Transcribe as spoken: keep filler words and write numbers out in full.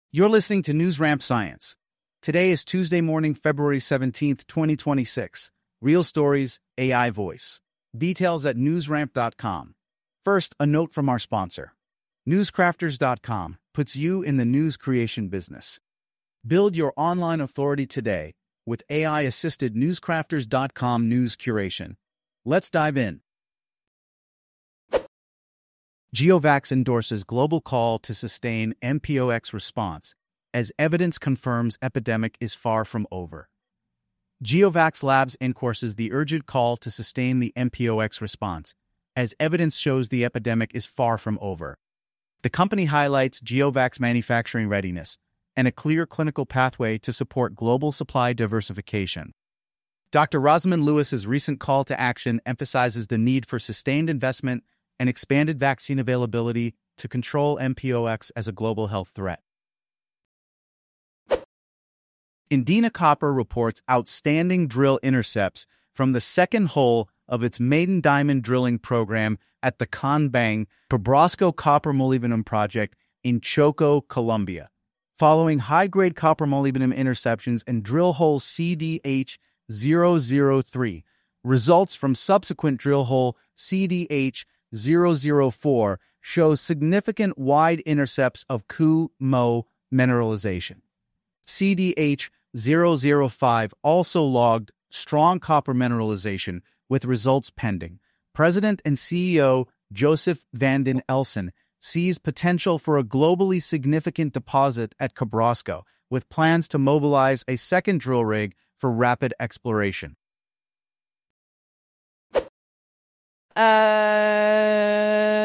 You're listening to NewsRamp Science. Today is Tuesday morning, February seventeenth, twenty twenty-six. Real stories, A I voice. Details at newsramp dot com. First, a note from our sponsor. newscrafters dot com puts you in the news creation business. Build your online authority today with A I-assisted newscrafters dot com news curation. Let's dive in. GeoVax endorses global call to sustain M P O X response as evidence confirms epidemic is far from over. GeoVax Labs endorses the urgent call to sustain the M P O X response as evidence shows the epidemic is far from over. The company highlights GeoVax manufacturing readiness and a clear clinical pathway to support global supply diversification. Doctor Rosamund Lewis's recent call to action emphasizes the need for sustained investment and expanded vaccine availability to control M P O X as a global health threat. Indena Copper reports outstanding drill intercepts from the second hole of its maiden diamond drilling program at the Conbang Pebrasco Copper Molybdenum Project in Choco, Colombia. Following high-grade copper molybdenum interceptions in drill hole C D H zero zero three, results from subsequent drill hole C D H zero zero four shows significant wide intercepts of Ku-Mo mineralization. C D H zero zero five also logged strong copper mineralization with results pending. President and C E O Joseph van den Elsen sees potential for a globally significant deposit at Pebrasco, with plans to mobilize a second drill rig for rapid exploration. Uh...